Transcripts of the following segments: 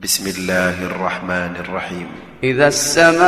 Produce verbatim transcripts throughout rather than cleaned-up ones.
بسم الله الرحمن الرحيم. إذا السماء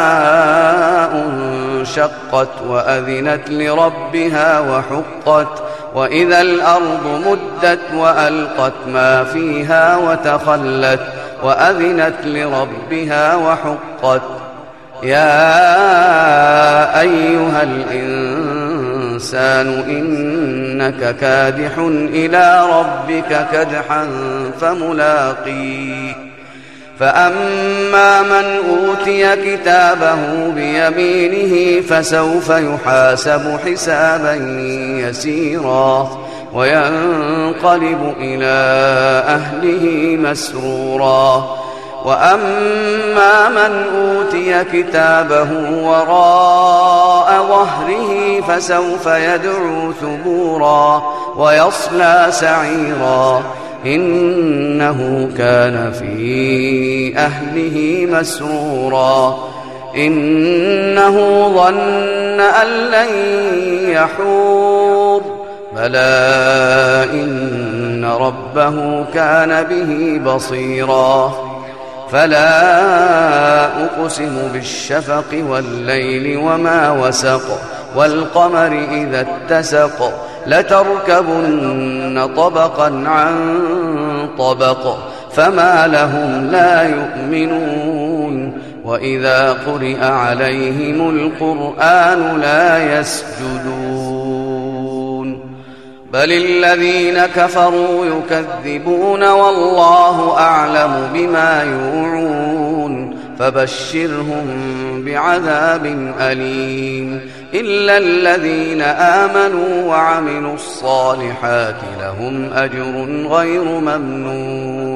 انشقت وأذنت لربها وحقت وإذا الأرض مدت وألقت ما فيها وتخلت وأذنت لربها وحقت يا أيها الإنسان إنك كادح إلى ربك كدحا فملاقيه فأما من أوتي كتابه بيمينه فسوف يحاسب حسابا يسيرا وينقلب إلى أهله مسرورا وأما من أوتي كتابه وراء ظهره فسوف يدعو ثبورا ويصلى سعيرا إنه كان في أهله مسرورا إنه ظن أن لن يحور بلى إن ربه كان به بصيرا فلا أقسم بالشفق والليل وما وسق والقمر إذا اتسق لتركبن طبقا عن طبق فما لهم لا يؤمنون وإذا قرئ عليهم القرآن لا يسجدون بل الذين كفروا يكذبون والله أعلم بما يوعون فبشرهم بعذاب أليم إلا الذين آمنوا وعملوا الصالحات لهم أجر غير ممنون